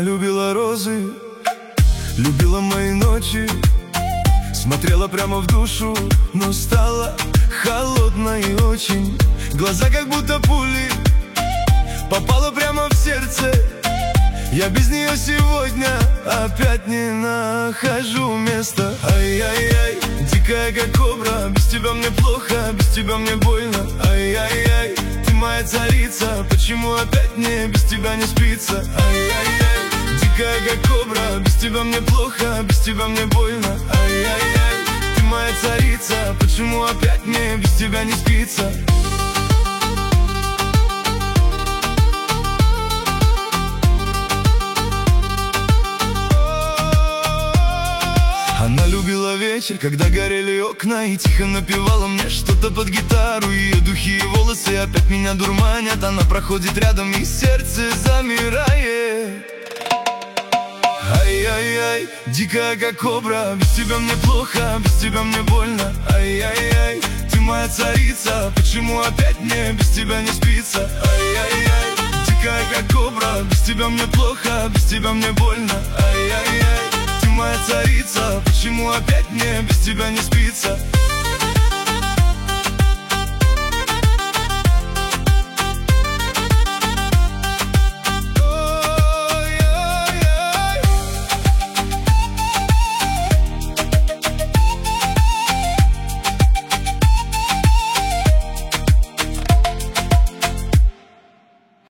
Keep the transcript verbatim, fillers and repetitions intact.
Она любила розы, любила мои ночи, смотрела прямо в душу, но стала холодной очень. Глаза как будто пули, попала прямо в сердце. Я без нее сегодня опять не нахожу места. Ай-яй-яй, дикая как кобра, без тебя мне плохо, без тебя мне больно. Ай-яй-яй, ты моя царица, почему опять мне без тебя не спится? Ай-яй-яй, дикая как кобра, без тебя мне плохо, без тебя мне больно. Ай-яй-яй, ты моя царица, почему опять мне без тебя не спится? Она любила вечер, когда горели окна, и тихо напевала мне что-то под гитару. Ее духи и волосы опять меня дурманят. Она проходит рядом, и сердце замирает. Ай-яй-яй, дикая как кобра, без тебя мне плохо, без тебя мне больно. Ай-яй-яй, ты моя царица, почему опять мне без тебя не спится? Ай-яй-яй, дикая как кобра, без тебя мне плохо, без тебя мне больно. Ай-яй-яй, ты моя царица, почему опять мне без тебя не спится?